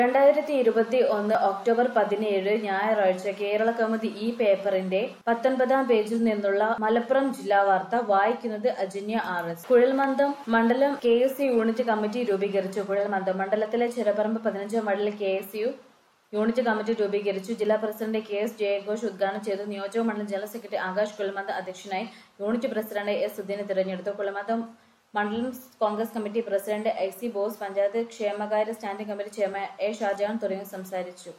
2021 October 17 ഞായറാഴ്ച കേരള കൗമുദി ഈ പേപ്പറിന്റെ 19-ാം പേജിൽ നിന്നുള്ള മലപ്പുറം ജില്ലാ വാർത്ത വായിക്കുന്നത് അജന്യ RS. കുഴൽമന്ദം മണ്ഡലം KSU യൂണിറ്റ് കമ്മിറ്റി രൂപീകരിച്ചു. കുഴൽമന്ദം മണ്ഡലത്തിലെ ചെറുപറമ്പ് 15-ാം വാർഡിലെ KSU യൂണിറ്റ് കമ്മിറ്റി രൂപീകരിച്ചു. ജില്ലാ പ്രസിഡന്റ് KS ജയഘോഷ് ഉദ്ഘാടനം ചെയ്തു. നിയോജക മണ്ഡലം ജനറൽ സെക്രട്ടറി ആകാശ് കുഴൽമന്ദം അധ്യക്ഷനായി. യൂണിറ്റ് പ്രസിഡന്റ് S സുധീനെ തിരഞ്ഞെടുത്തു. കുഴൽമന്ദം മണ്ഡലം Congress committee president IC Bose, panchayat ക്ഷേമകാര്യ standing committee chairman A Shajahan തുടങ്ങിയവർ സംസാരിച്ചു.